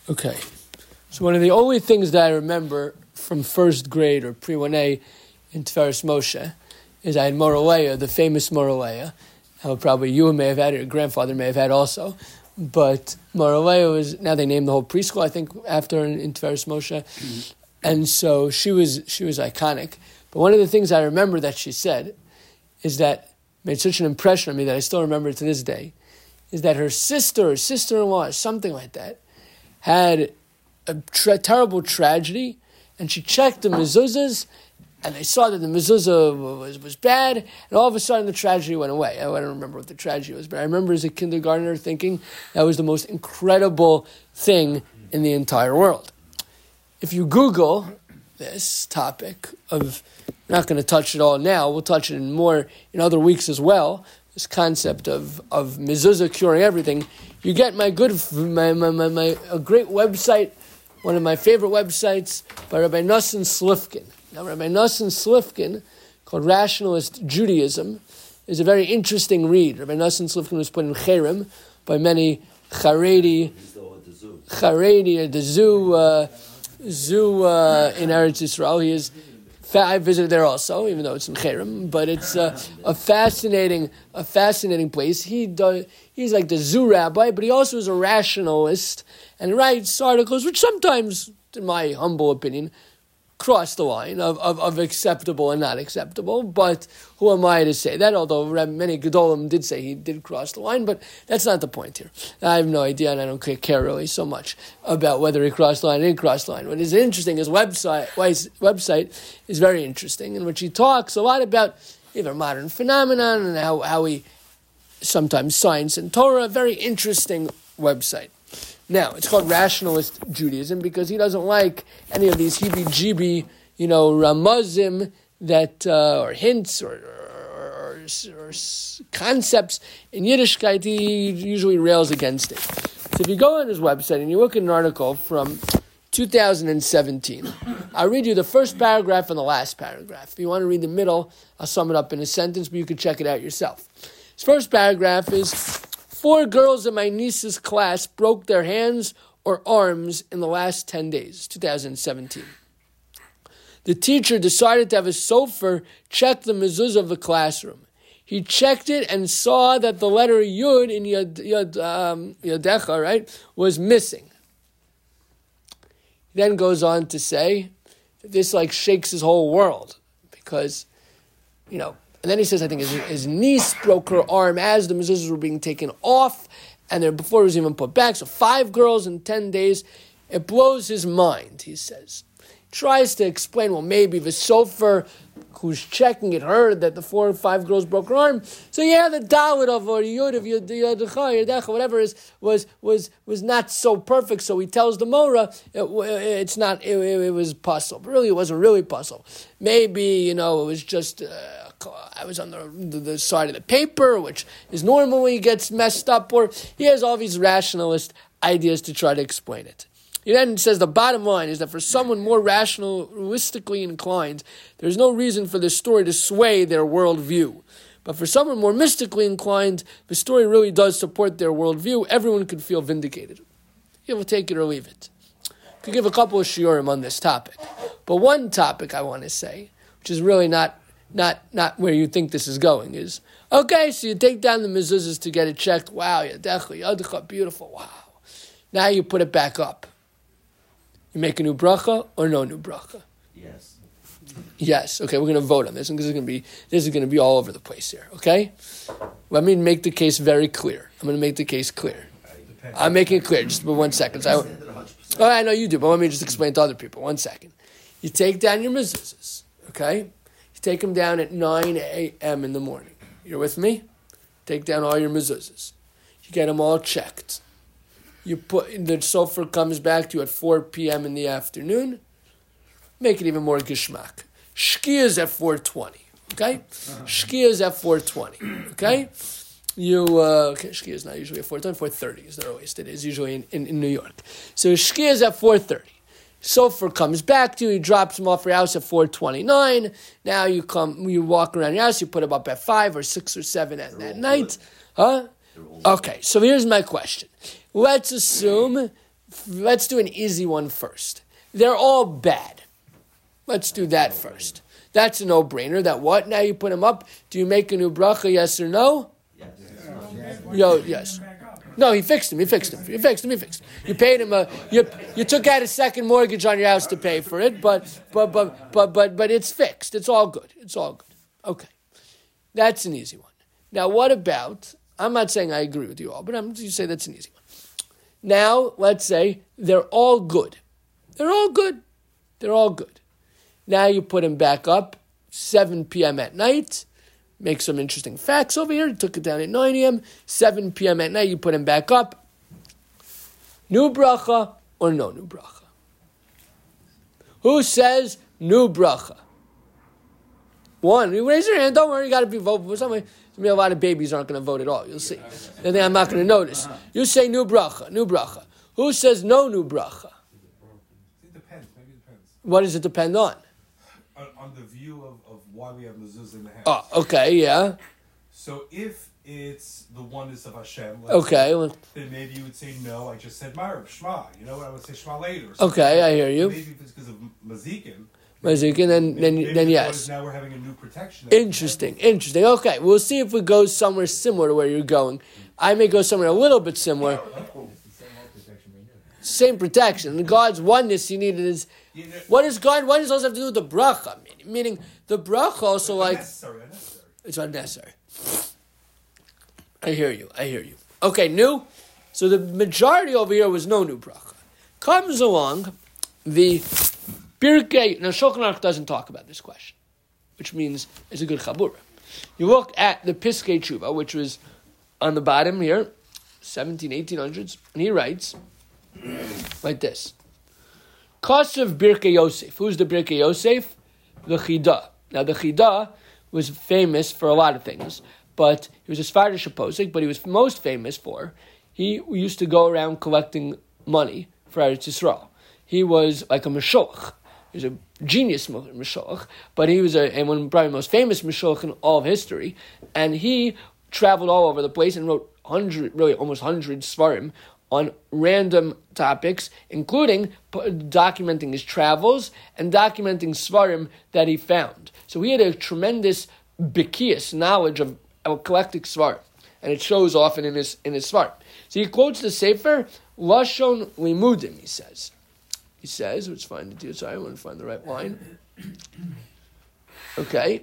Okay. So one of the only things that I remember from first grade or pre-1A in Tiferes Moshe is I had Moraleya, the famous Moraleya. Probably you may have had it, your grandfather may have had also. But Moraleya was, now they named the whole preschool, I think, after in Tiferes Moshe. Mm-hmm. And so she was iconic. But one of the things I remember that she said is that made such an impression on me that I still remember it to this day, is that her sister or sister-in-law or something like that had a terrible tragedy, and she checked the mezuzahs, and they saw that the mezuzah was bad, and all of a sudden the tragedy went away. I don't remember what the tragedy was, but I remember as a kindergartner thinking that was the most incredible thing in the entire world. If you Google this topic of, I'm not going to touch it all now, we'll touch it in other weeks as well, this concept of mezuzah curing everything, you get a great website, one of my favorite websites by Rabbi Nosson Slifkin. Now, Rabbi Nosson Slifkin, called Rationalist Judaism, is a very interesting read. Rabbi Nosson Slifkin was put in Cherem by many Haredi, or the zoo in Eretz Yisrael. He is. I visited there also, even though it's in Cherem, but it's a fascinating place. He's like the zoo rabbi, but he also is a rationalist and writes articles which sometimes, in my humble opinion, cross the line of acceptable and not acceptable. But who am I to say that? Although many Gedolim did say he did cross the line, but that's not the point here. I have no idea, and I don't care really so much about whether he crossed the line or didn't cross the line. What is interesting, his website is very interesting, in which he talks a lot about either modern phenomenon and how he sometimes science and Torah. A very interesting website. Now, it's called Rationalist Judaism because he doesn't like any of these heebie-jeebie, ramazim that, or hints or concepts in Yiddishkeit. He usually rails against it. So if you go on his website and you look at an article from 2017, I'll read you the first paragraph and the last paragraph. If you want to read the middle, I'll sum it up in a sentence, but you can check it out yourself. His first paragraph is, 4 girls in my niece's class broke their hands or arms in the last 10 days, 2017. The teacher decided to have a sofer check the mezuzah of the classroom. He checked it and saw that the letter Yud in Yadecha, right, was missing. He then goes on to say that this shakes his whole world because, and then he says, I think his niece broke her arm as the mezuzahs were being taken off, and before it was even put back. So 5 girls in 10 days. It blows his mind, he says. He tries to explain, well, maybe the sofer who's checking it heard that the 4 or 5 girls broke her arm. So yeah, the dalit of or yud of yadecha, whatever was not so perfect. So he tells the Mora it was puzzle. But really, it wasn't really puzzle. Maybe it was just. I was on the side of the paper, which is normally gets messed up, or he has all these rationalist ideas to try to explain it. He then says the bottom line is that for someone more rationalistically inclined, there's no reason for this story to sway their worldview. But for someone more mystically inclined, the story really does support their worldview. Everyone could feel vindicated. You will take it or leave it. Could give a couple of shiurim on this topic. But one topic I want to say, which is really not where you think this is going, is, okay, so you take down the mezuzahs to get it checked. Wow, yadecha, beautiful, wow. Now you put it back up. You make a new bracha or no new bracha? Yes. Yes. Okay, we're going to vote on this, and this is going to be all over the place here. Okay, let me make the case very clear. I'm going to make the case clear. I'm making it clear. Just for 1 second. I know you do, but let me just explain to other people. 1 second. You take down your mezuzahs. Okay, you take them down at 9 a.m. in the morning. You're with me? Take down all your mezuzahs. You get them all checked. You put the sofer comes back to you at 4 p.m. in the afternoon. Make it even more geshmak. Shkia is at 4:20. Okay, Shkia is at 4:20. Okay, Shkia is not usually at 4:20. 4:30 is the earliest it is usually in New York. So Shkia is at 4:30. Sofer comes back to you. He drops him off your house at 4:29. Now you walk around your house. You put him up at 5 or 6 or 7 at night. Huh? Okay, so here's my question. Let's assume let's do an easy one first. They're all bad. Let's do that first. That's a no-brainer. That what? Now you put them up. Do you make a new bracha, yes or no? Yes. No, he fixed him. You paid him you took out a second mortgage on your house to pay for it, but it's fixed. It's all good. Okay. That's an easy one. Now what about, I'm not saying I agree with you all, but you say that's an easy one. Now, let's say they're all good. Now you put them back up 7 p.m. at night. Make some interesting facts over here. You took it down at 9 a.m. 7 p.m. at night, you put them back up. New bracha or no new bracha? Who says new bracha? One. You raise your hand. Don't worry, you got to be voting for somebody. A lot of babies aren't going to vote at all. You'll see. Then I'm not going to notice. You say new bracha. Who says no new bracha? It depends. Maybe it depends. What does it depend on? On the view of why we have mezuzah in the house. Oh, okay, yeah. So if it's the oneness of Hashem, then maybe you would say no. I just said Ma'ariv, Shema. You know what? I would say Shema later. Okay, I hear you. Maybe if it's because of Mazikin, then yes. Now we're having a new protection. Interesting. Okay, we'll see if we go somewhere similar to where you're going. I may go somewhere a little bit similar. Same protection. God's oneness he needed is... What does God oneness also have to do with the bracha? Meaning the bracha also Unnecessary. It's unnecessary. I hear you. Okay, new. So the majority over here was no new bracha. Comes along the Pirkei. Now Shulchan Aruch doesn't talk about this question, which means it's a good chabura. You look at the Piskei Tshuva, which was on the bottom here, 1800s, and he writes like this. Kosev Birkei Yosef. Who's the Birkei Yosef? The Chida. Now the Chida was famous for a lot of things, but he was a Sephardic posek, but he was most famous for, he used to go around collecting money for Eretz Yisrael. He was like a Meshoach. He was a genius Meshoach, but he was one probably most famous Meshoach in all of history, and he traveled all over the place and wrote almost 100 svarim on random topics, including documenting his travels and documenting svarim that he found. So he had a tremendous bikias knowledge of eclectic svarim, and it shows often in his svarim. So he quotes the Sefer Lashon Limudim. He says, let's find it here. Sorry, I want to find the right line. Okay.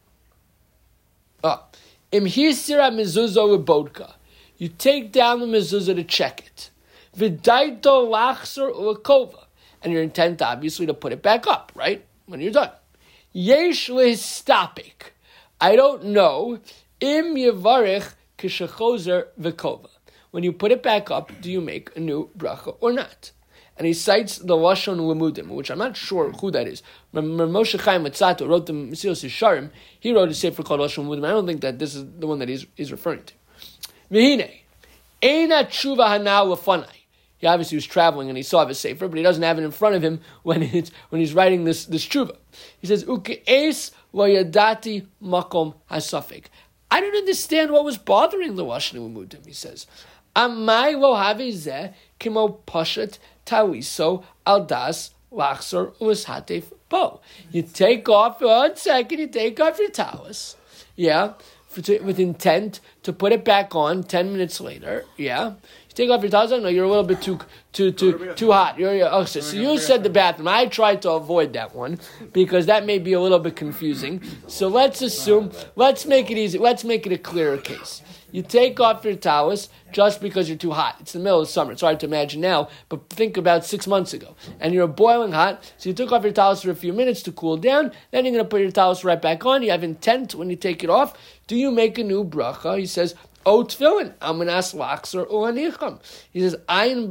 Im hisira mezuzah lebodka. You take down the mezuzah to check it. V'daito lachser ulakova. And you're intent, obviously, to put it back up, right? When you're done. Yesh lehistapik. I don't know. Im yevarich kishachozer v'kova. When you put it back up, do you make a new bracha or not? And he cites the Lashon Limudim, which I'm not sure who that is. Moshe Chaim Matzato wrote the Mesilas Yesharim. He wrote a sefer called Lashon Limudim. I don't think that this is the one that he's referring to. V'hine, eina tshuva hanau lefanai. He obviously was traveling and he saw the sefer, but he doesn't have it in front of him when he's writing this tshuva. He says, Uke'es lo yadati makom hasafik. I don't understand what was bothering the Lashon Limudim, he says. Amai lo havizeh kimo pashat tawiso aldas lachsor u'eshatef bo. You take off your talis, with intent to put it back on 10 minutes later, You take off your talis, no, you're a little bit too hot. So you said the bathroom. I tried to avoid that one because that may be a little bit confusing. So let's make it easy. Let's make it a clearer case. You take off your talis just because you're too hot. It's the middle of summer. It's hard to imagine now, but think about 6 months ago. And you're boiling hot, so you took off your talis for a few minutes to cool down. Then you're going to put your talis right back on. You have intent when you take it off. Do you make a new bracha? He says, O tefillin, amanas lachser u'anicham. He says, ayin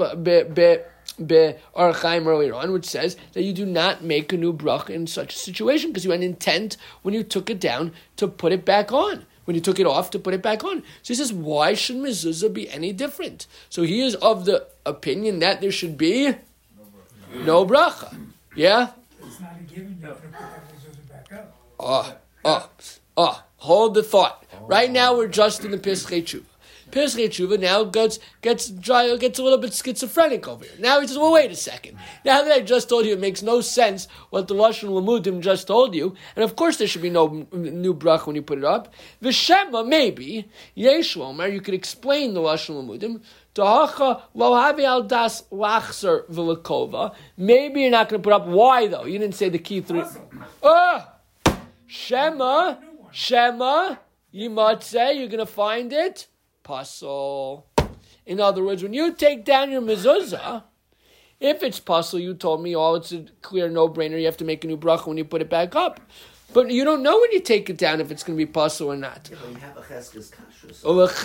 be Orach Chaim earlier on, which says that you do not make a new bracha in such a situation because you had intent when you took it down to put it back on. When you took it off to put it back on. So he says, why should mezuzah be any different? So he is of the opinion that there should be no bracha. Yeah? It's not a given you have to put that mezuzah back up. Hold the thought. Right now we're just in the Piskei Tshuva. Pesach Tshuva now gets a little bit schizophrenic over here. Now he says, well, wait a second. Now that I just told you it makes no sense what the Lashon Lamudim just told you, and of course there should be no new bracha when you put it up. V'shema, maybe, Yesh Lomar, you could explain the Lashon Lamudim, maybe you're not going to put up. Why though? You didn't say the key three. Shema, you might say you're going to find it pasul. In other words, when you take down your mezuzah, if it's pasul, you told me, it's a clear no-brainer. You have to make a new bracha when you put it back up. But you don't know when you take it down if it's going to be pasul or not. Yeah, but you have a cheskes kashrus.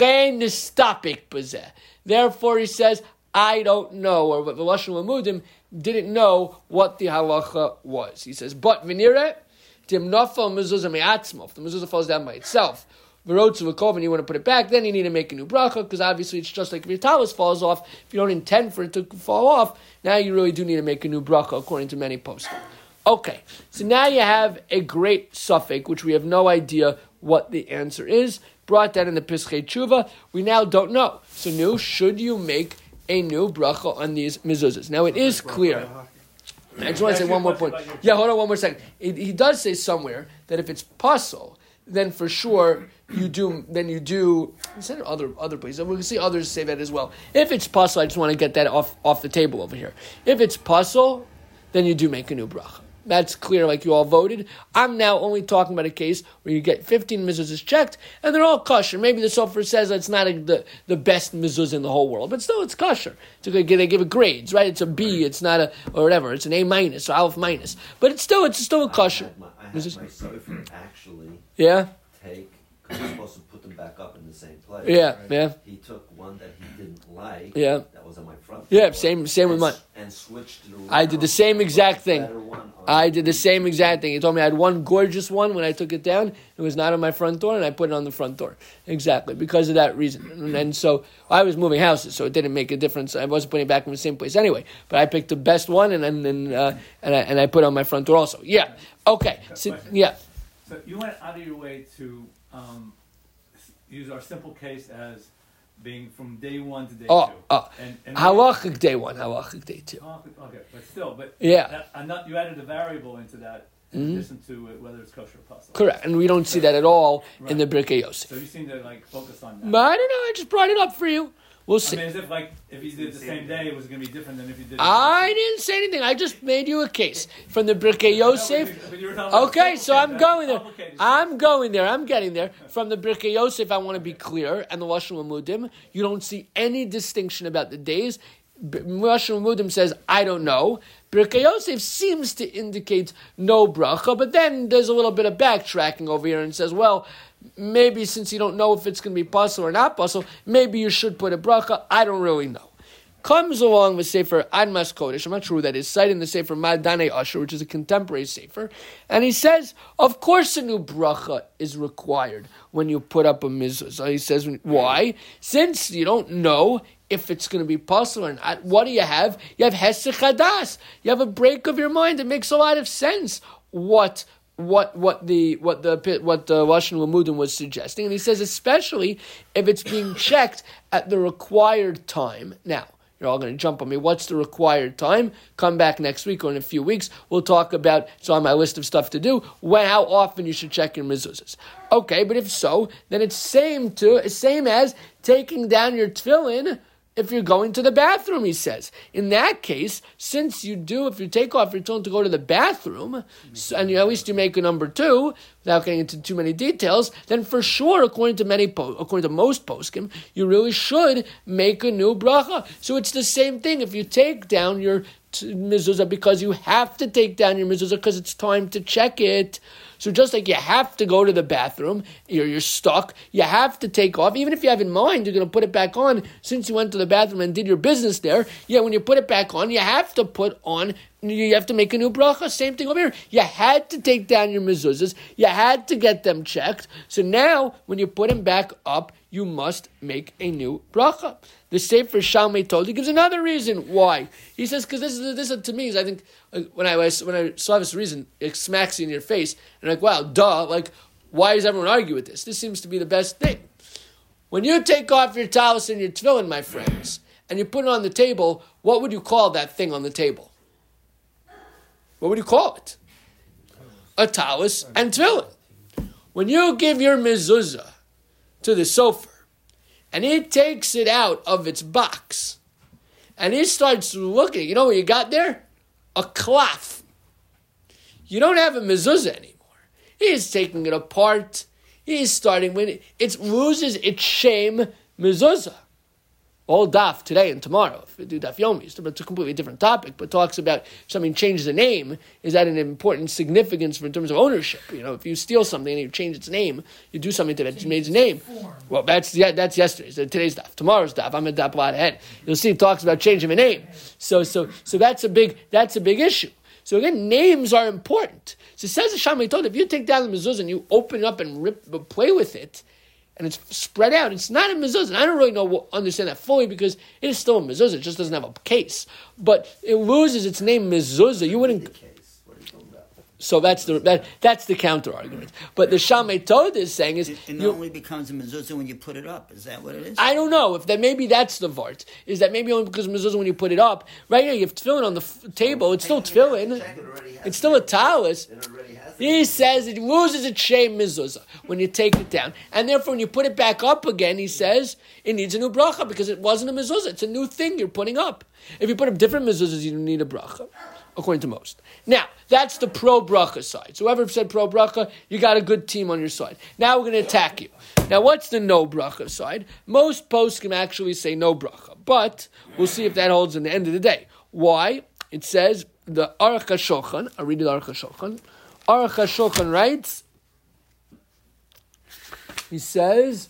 Therefore, he says, I don't know, or what the Lashon Lamudim didn't know what the halacha was. He says, but v'nireh, tim nafal mezuzah me'atzmo. If the mezuzah falls down by itself, v'rotzu v'kov, and you want to put it back, then you need to make a new bracha, because obviously it's just like if your talis falls off, if you don't intend for it to fall off, now you really do need to make a new bracha, according to many poskim. Okay, so now you have a great suffix, which we have no idea what the answer is. Brought that in the Pesach Tshuva. We now don't know. So should you make a new bracha on these mezuzahs? Now it is clear. I just want to say one more point. Yeah, hold on one more second. He does say somewhere that if it's pasul, then for sure you do. He said other places. We can see others say that as well. If it's pasul, I just want to get that off the table over here. If it's pasul, then you do make a new bracha. That's clear, like you all voted. I'm now only talking about a case where you get 15 mezuzahs checked, and they're all kosher. Maybe the Sofer says it's not the best mezuzah in the whole world, but still it's kosher. They give it grades, right? It's a B, it's not or whatever. It's an A minus or Aleph minus. But it's still a kosher. I had my Sofer actually take, because you're supposed to put them back up in the same place. Yeah, right? Yeah. He took one that he didn't like. Yeah. That was on my front. Yeah, same with mine. And switched it around. I did the same exact thing. I did the same exact thing. He told me I had one gorgeous one when I took it down. It was not on my front door, and I put it on the front door. Exactly, because of that reason. And so I was moving houses, so it didn't make a difference. I wasn't putting it back in the same place anyway. But I picked the best one, and I put it on my front door also. Yeah. Okay. So, yeah. So you went out of your way to use our simple case as being from day one to day two. And halachic day one, halachic day two. Okay, but still, yeah. You added a variable into that in addition to whether it's kosher or pasul. Correct, and we don't see that at all in the Birkei Yosef. So you seem to focus on that. But I don't know. I just brought it up for you. We'll see. I mean, as if you did it the same day, it was going to be different than if you did it. I didn't say anything. I just made you a case from the Birkei Yosef. Okay, so I'm going there. I'm getting there. From the Birkei Yosef, I want to be clear, and the Lashon Lamudim, you don't see any distinction about the days. Lashon Lamudim says, I don't know. Birkei Yosef seems to indicate no bracha, but then there's a little bit of backtracking over here and says, well, maybe since you don't know if it's going to be pasul or not pasul, maybe you should put a bracha. I don't really know. Comes along with Sefer Admas Kodesh. I'm not sure who that is. Citing the Sefer Madane Asher, which is a contemporary Sefer. And he says, of course a new bracha is required when you put up a mezuzah. He says, why? Since you don't know if it's going to be pasul or not, what do you have? You have hesech hadas. You have a break of your mind. It makes a lot of sense what the Lashon Lamudim was suggesting, and he says especially if it's being checked at the required time. Now you're all going to jump on me. What's the required time? Come back next week or in a few weeks. We'll talk about. It's on my list of stuff to do. How often you should check your mezuzahs? Okay, but if so, then it's same as taking down your tefillin. If you're going to the bathroom, he says. In that case, if you take off your tefillin to go to the bathroom, and at least you make a number 2, without getting into too many details, then for sure, according to most poskim, you really should make a new bracha. So it's the same thing. If you take down your mezuzah because you have to take down your mezuzah because it's time to check it. So just like you have to go to the bathroom, you're stuck, you have to take off, even if you have in mind you're going to put it back on since you went to the bathroom and did your business there, when you put it back on, you have to make a new bracha. Same thing over here. You had to take down your mezuzahs, you had to get them checked, so now when you put them back up, you must make a new bracha. The Sefer Shalmei Tod, he gives another reason why. He says, because this to me is, I think, when I saw this reason, it smacks you in your face, and like, wow, duh, like, why does everyone argue with this? This seems to be the best thing. When you take off your talis and your tefillin, my friends, and you put it on the table, what would you call that thing on the table? What would you call it? A talis and tefillin. When you give your mezuzah to the sofer, and he takes it out of its box, and he starts looking, you know what you got there? A cloth. You don't have a mezuzah anymore. He's taking it apart. He's starting when it loses its shame mezuzah. All daf today and tomorrow. If we do daf yomi, it's a completely different topic, but talks about if something changes the name, is that an important significance in terms of ownership? You know, if you steal something and you change its name, you do something that changes its name. Well, that's yesterday's, today's daf. Tomorrow's daf, I'm a daf a lot ahead. You'll see it talks about changing a name. So that's a big issue. So again, names are important. So it says the Shammai told, if you take down the mezuzah and you open it up and play with it, and it's spread out, it's not a mezuzah. And I don't really understand that fully because it is still a mezuzah. It just doesn't have a case. But it loses its name mezuzah. You wouldn't. So that's the counter argument. But the Shammai Toda is saying is it only becomes a mezuzah when you put it up. Is that what it is? I don't know if that maybe that's the vart. Is that maybe only because mezuzah when you put it up? Right here you have tefillin on the table. It's still tefillin. It's still a talis. He says it loses its shame mezuzah when you take it down, and therefore when you put it back up again, he says it needs a new bracha because it wasn't a mezuzah. It's a new thing you're putting up. If you put up different mezuzahs, you don't need a bracha, according to most. Now that's the pro bracha side. So whoever said pro bracha, you got a good team on your side. Now we're going to attack you. Now what's the no bracha side? Most posts can actually say no bracha, but we'll see if that holds in the end of the day. Why? It says the Aruch HaShulchan. I read the Aruch HaShulchan. Aruch HaShulchan writes, he says,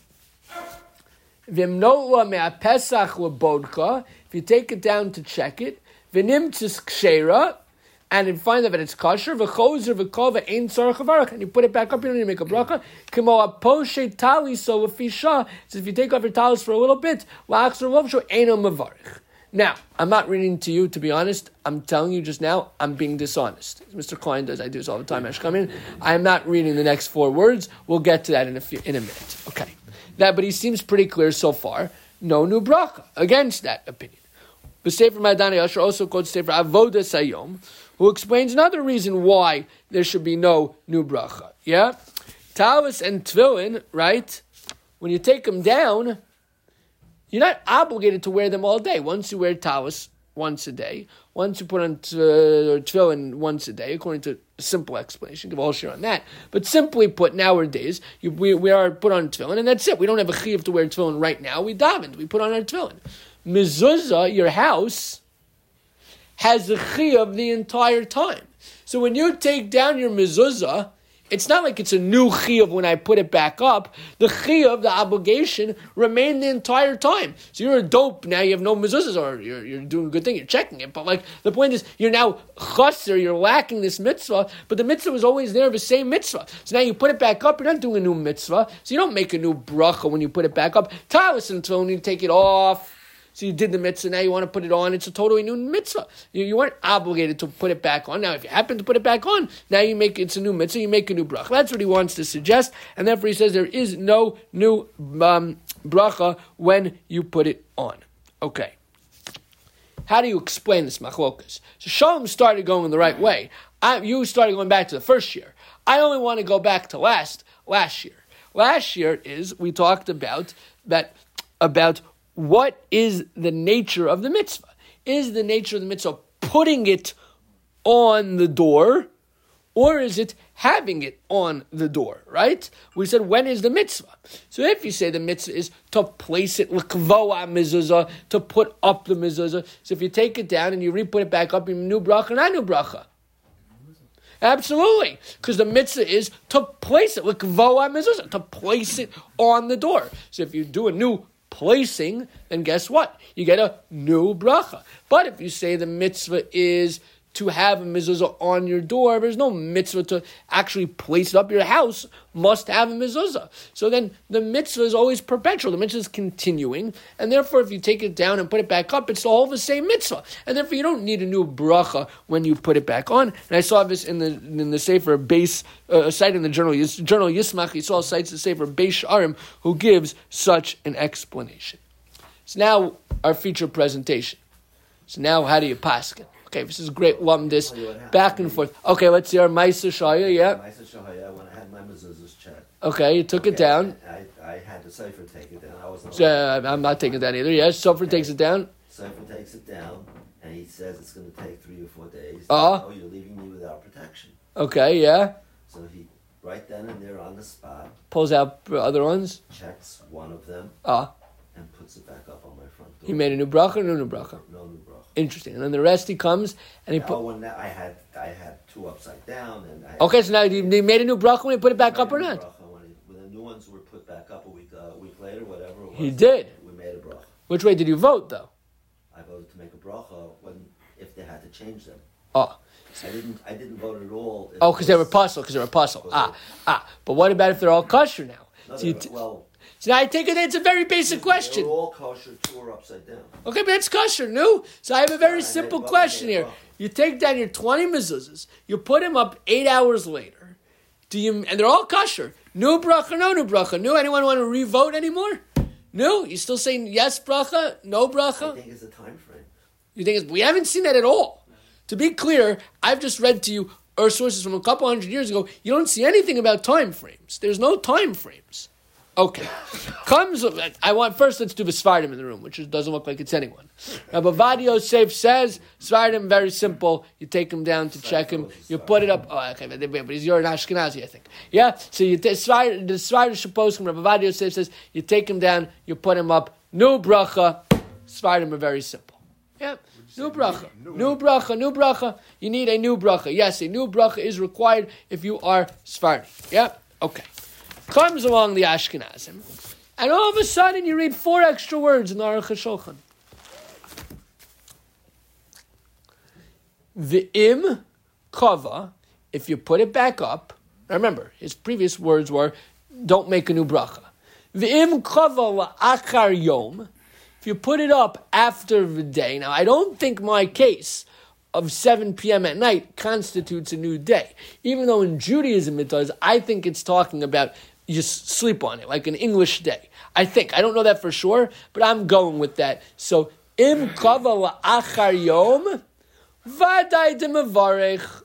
V'imno'la me'apesach lebodka, if you take it down to check it, v'nimtzis kshera, and you find out that it's kosher, v'chozer v'kova ein tzarech avarach, and you put it back up, you don't need to make a bracha, k'mo aposhe tali, so l'fisha, so if you take off your talis for a little bit, la'achzer lovsho eino mavarich. Now, I'm not reading to you, to be honest. I'm telling you just now, I'm being dishonest. As Mr. Klein does, I do this all the time, Ashkamin. I'm not reading the next 4 words. We'll get to that in a minute. Okay. But he seems pretty clear so far. No new bracha against that opinion. The Sefer Madani Asher also quotes Sefer Avoda Sayom, who explains another reason why there should be no new bracha. Yeah? Talis and Tefillin, right? When you take them down, you're not obligated to wear them all day. Once you wear talis once a day, once you put on tefillin once a day, according to a simple explanation, give all share on that. But simply put, nowadays, we are put on tefillin, and that's it. We don't have a chiyuv to wear tefillin right now. We davened. We put on our tefillin. Mezuzah, your house, has the chiyuv the entire time. So when you take down your mezuzah, it's not like it's a new chiyuv when I put it back up. The chiyuv, the obligation, remained the entire time. So you're a dope, now you have no mezuzahs, or you're doing a good thing, you're checking it. But the point is, you're now chasser, you're lacking this mitzvah, but the mitzvah was always there, the same mitzvah. So now you put it back up, you're not doing a new mitzvah, so you don't make a new bracha when you put it back up. Talis until when you take it off. So you did the mitzvah, now you want to put it on, it's a totally new mitzvah. You weren't obligated to put it back on. Now, if you happen to put it back on, now it's a new mitzvah, you make a new bracha. That's what he wants to suggest, and therefore he says there is no new bracha when you put it on. Okay. How do you explain this machlokas? So Shalom started going the right way. You started going back to the first year. I only want to go back to last year. Last year we talked about what is the nature of the mitzvah? Is the nature of the mitzvah putting it on the door, or is it having it on the door, right? We said, when is the mitzvah? So if you say the mitzvah is to place it, l'kvoa mezuzah, to put up the mezuzah, so if you take it down and you re-put it back up, you new bracha, not new bracha. Absolutely, because the mitzvah is to place it, l'kvoa mezuzah, to place it on the door. So if you do a new placing, then guess what? You get a new bracha. But if you say the mitzvah is to have a mezuzah on your door. There's no mitzvah to actually place it up. Your house must have a mezuzah. So then the mitzvah is always perpetual. The mitzvah is continuing. And therefore, if you take it down and put it back up, it's all the same mitzvah. And therefore, you don't need a new bracha when you put it back on. And I saw this in the Sefer Beis, site in the journal Yismach. Yisrael cites the Sefer Beis Sha'arim, who gives such an explanation. So now, our feature presentation. So now, how do you paskin? Okay, this is great. This back and forth. Okay, let's see our Maisa Shaya. Yeah. Maisa Shaya. When I had my mezuzahs checked. Okay, you took it down. I had the Sefer take it down. I'm not taking it down either. Yes, Sefer takes it down. Sefer takes it down, and he says it's going to take 3 or 4 days. Oh, you're leaving me without protection. Okay, yeah. So he, right then and there on the spot, pulls out other ones. Checks one of them. And puts it back up on my front door. He made a new bracha or no new bracha? No new bracha. Interesting. And then the rest he comes and he put. When I had 2 upside down and. Okay, so now he made a new bracha when he put it back up or not? When the new ones were put back up a week later, whatever it was. He did. We made a bracha. Which way did you vote though? I voted to make a bracha if they had to change them. Oh. I didn't vote at all. Because they were puzzle. But what about if they're all kosher now? No, so now I take it it's a very basic question. They're all kosher, 2 are upside down. Okay, but that's kosher, no? So I have a very simple question here. You take down your 20 mezuzahs, you put them up 8 hours later, and they're all kosher. New bracha, no new bracha. New, anyone want to re-vote anymore? No? You still saying yes bracha, no bracha? I think it's a time frame. You think we haven't seen that at all. To be clear, I've just read to you our sources from a couple hundred years ago. You don't see anything about time frames. There's no time frames. Okay. Let's do the Svardim in the room, which doesn't look like it's anyone. Rabbi Ovadia Yosef says, Svardim, very simple. You take him down to check him. You put it up. Oh, okay, but you're an Ashkenazi, I think. Yeah? So the Svardim supposed Rabbi Ovadia Yosef says, you take him down, you put him up. No bracha. Svardim are very simple. Yeah? New bracha. New bracha. You need a new bracha. Yes, a new bracha is required if you are Sephardi. Yeah? Okay. Comes along the Ashkenazim, and all of a sudden you read 4 extra words in the Aruch HaShulchan. V'im kava, if you put it back up, remember, his previous words were, don't make a new bracha. V'im kava la'achar yom, if you put it up after the day. Now, I don't think my case of 7 p.m. at night constitutes a new day. Even though in Judaism it does, I think it's talking about you sleep on it, like an English day. I think. I don't know that for sure, but I'm going with that. So, im kava la'achar yom, vaday demevarech.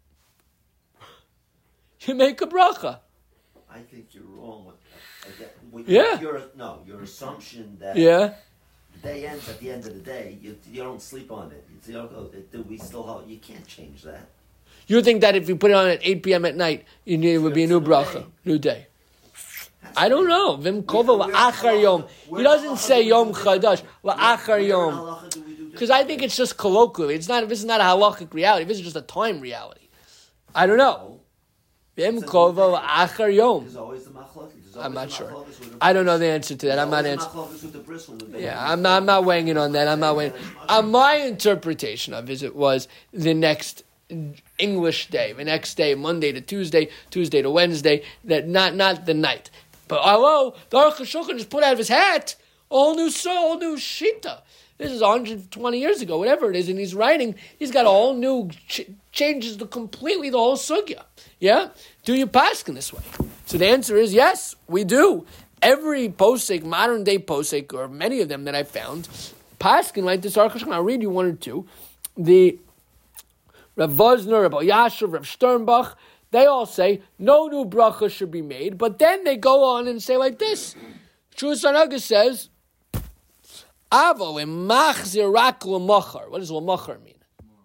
You make a bracha. I think you're wrong with that. Your assumption that the day ends at the end of the day, you don't sleep on it. You can't change that. You think that if you put it on at 8 p.m. at night, it would be a new bracha, new day. I don't know. Vim kova la'achar yom. He doesn't say yom chadash la'achar yom, because I think it's just colloquially. This is not a halachic reality. This is just a time reality. I don't know. Vim kova la'achar yom. I'm not sure. I don't know the answer to that. I'm not answering. Yeah, I'm not weighing in on that. I'm not weighing. My interpretation of it was the next English day, the next day, Monday to Tuesday, Tuesday to Wednesday. That not the night. But the Aruch HaShulchan just put out of his hat all new shita. This is 120 years ago, whatever it is, and he's writing. He's got all new changes completely the whole sugya. Yeah, do you paskin this way? So the answer is yes, we do. Every posek, modern day posek, or many of them that I found, paskin like this Aruch HaShulchan. I'll read you 1 or 2. The Rav Vosner, Rav Yashav, Rav Sternbach. They all say no new bracha should be made, but then they go on and say like this. Shus Hanaga says, "Avo imachzir rak l'machar." What does l'machar mean?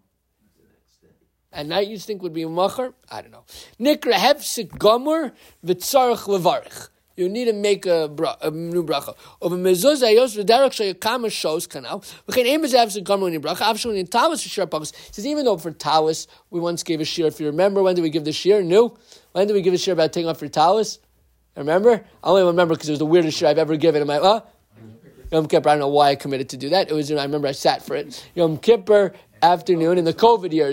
At night, you think would be l'machar? I don't know. Nikra hefsik gomer v'tzarich levarich. You need to make a new bracha. Over mezuzah yos v'derech sheyakama shows kanal. V'chein ein b'zeh hefsik gomer in bracha. Avshon in talis shir pavos. Says even though for talis we once gave a shir. If you remember, when did we give the shir? No. When did we give a shir about taking off your talis? Remember? I only remember because it was the weirdest shir I've ever given. Yom Kippur. I don't know why I committed to do that. I remember I sat for it. Yom Kippur afternoon in the COVID years.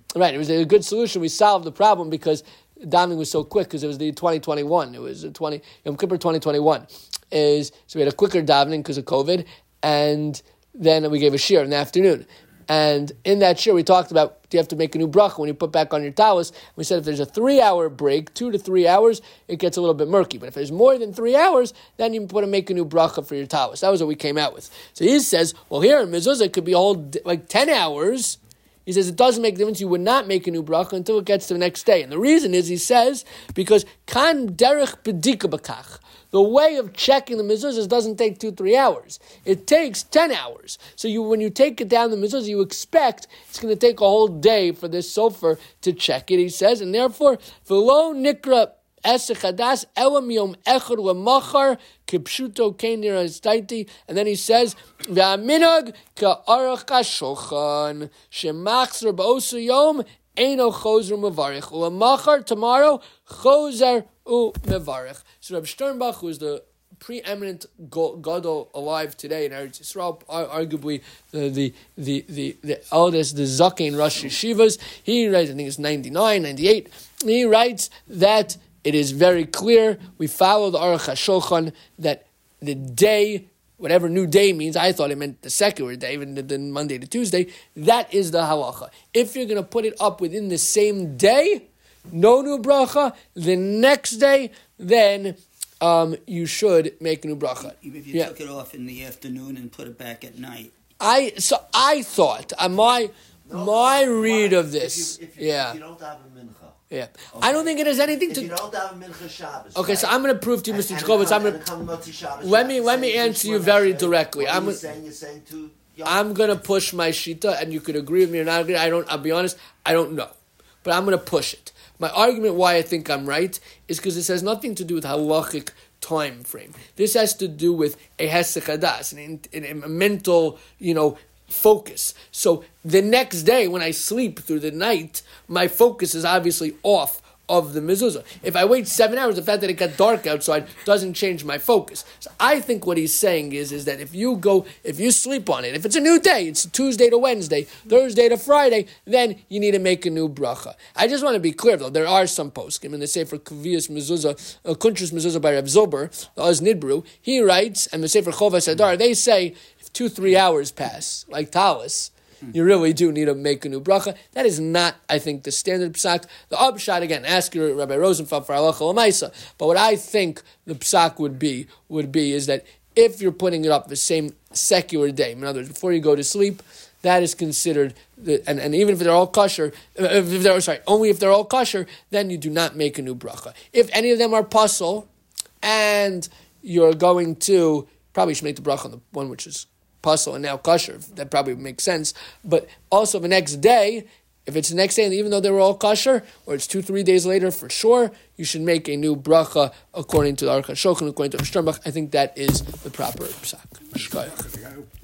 Right, it was a good solution. We solved the problem because davening was so quick because it was the 2021. It was Yom Kippur 2021. So we had a quicker davening because of COVID, and then we gave a shiur in the afternoon. And in that shiur, we talked about, do you have to make a new bracha when you put back on your talis? We said if there's a 3-hour break, 2 to 3 hours, it gets a little bit murky. But if there's more than 3 hours, then you make a new bracha for your talis. That was what we came out with. So he says, well, here in mezuzah, it could be a whole, 10 hours. He says it doesn't make a difference. You would not make a new bracha until it gets to the next day. And the reason is, he says, because kan derech bedika b'kach. The way of checking the mezuzahs doesn't take 2-3 hours. It takes 10 hours. So when you take it down the mezuzah, you expect it's going to take a whole day for this sofer to check it, he says. And therefore, v'lo nikra esech hadas elam yom echad lemachar kipshuto kenir ha'staiti. And then he says, v'aminag ka'arach ha'shulchan shemachzer ba'osu yom eino chozer mevarich. Lemachar, tomorrow, chozer mevarich. So Reb Sternbach, who is the preeminent gadol alive today in Eretz Yisrael, arguably the eldest, the Zakein Rosh Yeshivas, he writes, I think it's 99, 98, he writes that it is very clear, we follow the Aruch HaShulchan, that the day, whatever new day means, I thought it meant the secular day, even the Monday to Tuesday, that is the halacha. If you're going to put it up within the same day, no new bracha, the next day, then you should make a new bracha. Even if you took it off in the afternoon and put it back at night. I thought, my read of this, if you don't have a mincha. Yeah, okay. I don't think it has anything to. If you don't have a mincha Shabbos. Okay, right? So I'm going to prove to you, Mr. Jacobitz. Let me answer you very directly. You're saying to. I'm going to push my shita, and you could agree with me or not agree. I'll be honest, I don't know, but I'm going to push it. My argument why I think I'm right is because this has nothing to do with halachic time frame. This has to do with a hesech hadas, a mental, focus. So the next day when I sleep through the night, my focus is obviously off of the mezuzah. If I wait 7 hours, the fact that it got dark outside doesn't change my focus. So I think what he's saying is that if you sleep on it, if it's a new day, it's Tuesday to Wednesday, Thursday to Friday, then you need to make a new bracha. I just want to be clear though, there are some poskim, and they say for Kaviyas mezuzah, Kuntrus mezuzah by Reb Zilber, the Oz Nidbru, he writes, and the Sefer Chovas Hadar, they say if 2-3 hours pass, like talis, you really do need to make a new bracha. That is not, I think, the standard psak. The upshot, again, ask your Rabbi Rosenfeld for halacha l'maisa. But what I think the psak would be is that if you're putting it up the same secular day, in other words, before you go to sleep, that is considered, and even if they're all kosher, only if they're all kosher, then you do not make a new bracha. If any of them are pasul, and you're going to, probably should make the bracha on the one which is pasul and now kosher, that probably makes sense. But also the next day, if it's the next day, and even though they were all kosher, or it's 2-3 days later for sure, you should make a new bracha according to the Aruch HaShulchan, according to Sternbach. I think that is the proper psak.